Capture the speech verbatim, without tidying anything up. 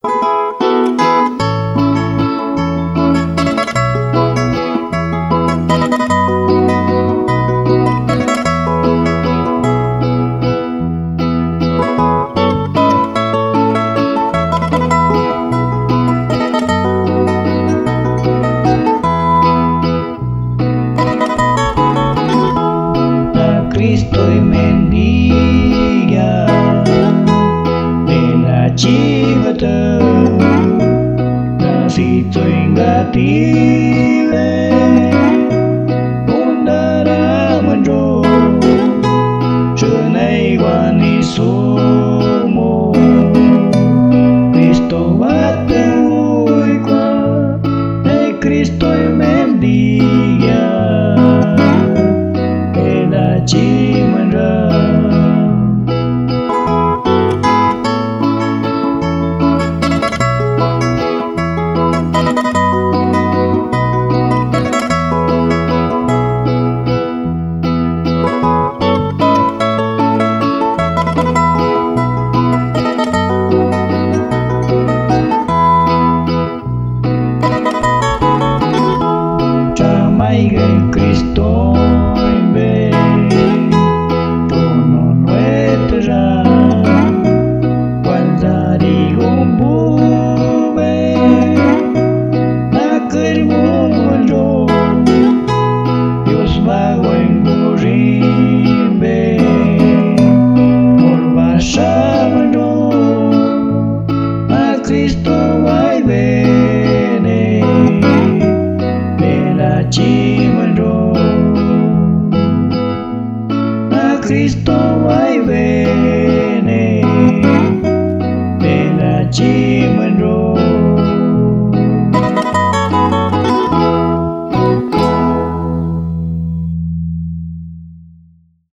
Cristo y mendiga de la chivata nasito ingative undara manjo chunai wani sumo Cristo vate uikwa de Cristo y mendiga Chimandra Chamai gen Cristo Cristo vai bene nella Chimandro a Cristo vai bene nella Chimandro